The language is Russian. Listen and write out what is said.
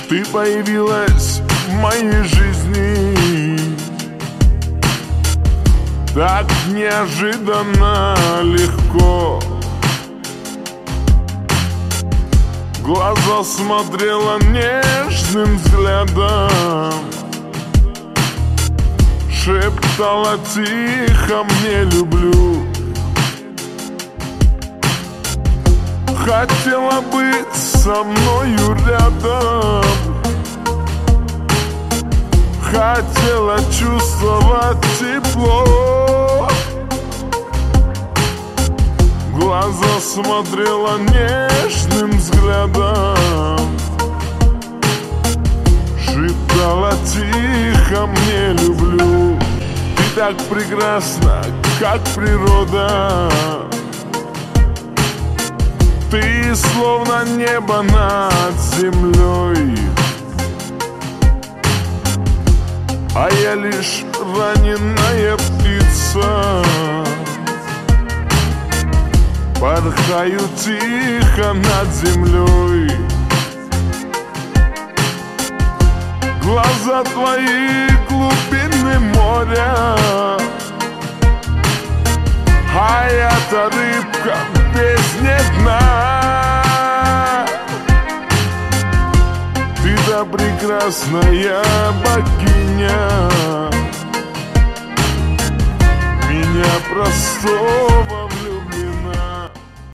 Ты появилась в моей жизни так неожиданно легко. В глаза смотрела нежным взглядом, шептала тихо: мне люблю. Хотела быть со мною рядом, хотела чувствовать тепло. В глаза смотрела нежным взглядом, шептала тихо: мне люблю. Ты так прекрасна, как природа, ты словно небо над землей, а я лишь раненая птица, порхаю тихо над землей. Глаза твои — глубины моря, а я-то рыбка в бездне дна. Ты-то прекрасная богиня, меня простого